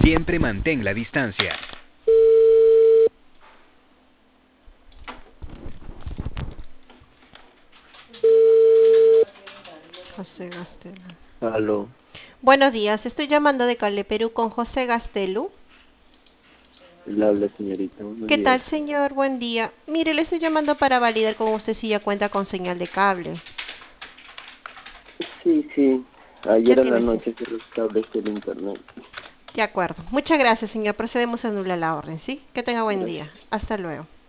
Siempre mantén la distancia. José Gastelu. Aló, Buenos días, estoy llamando de Cale, Perú con José Gastelu. le habla señorita, buenos ¿Qué días. tal, señor? Buen día. Mire, le estoy llamando para validar con usted si ya cuenta con señal de cable. Sí, sí, Ya ayer en la tiene noche se restableció el internet. De acuerdo. Muchas gracias, señor. Procedemos a anular la orden, ¿sí? Que tenga buen día. Gracias. Hasta luego.